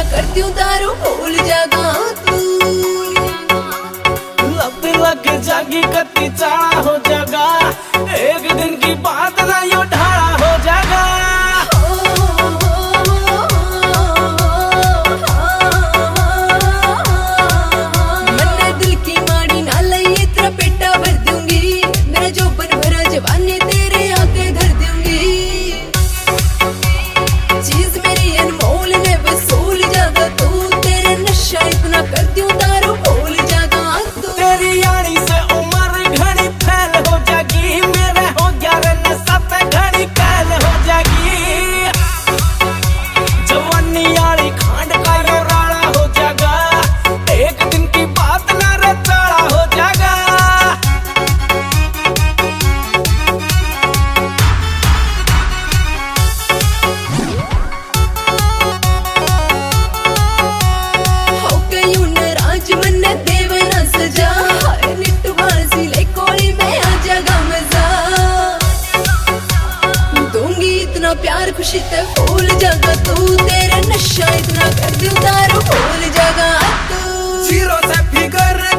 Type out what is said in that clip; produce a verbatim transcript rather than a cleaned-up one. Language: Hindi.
करती हूँ दारू भूल जागा तू। लत लग जागी कत्ती चाला हो जागा, एक दिन की बात ना यो ढाला हो जागा। मैंने दिल की माड़ी ना लई तेरा पेटा भर दूंगी, मेरा जोबन भरा जवानी तेरे आके धर दूंगी। चीज मेरी अनमोल ने वसूल जागा तू, तेरे नशा इतना कर दूं दारू भूल जागा तू। तेरी यारी से उम्र घड़ी फैल हो जागी, मेरे हो ग्यारह नशा पे घड़ी कैल हो जागी। जवानी यारी खांड का यो राड़ा हो जागा, एक दिन की बात ना रचाड़ा हो जागा। हो गयूं नाराज मन्ने देवे ना सजा, हाय निट्टू बाजी ले कोली में आ जागा मजा। दूंगी इतना प्यार खुशी ते भूल जागा तू, तेरा नशा इतना कर दूं दारू भूल जागा तू। जीरो से फिगर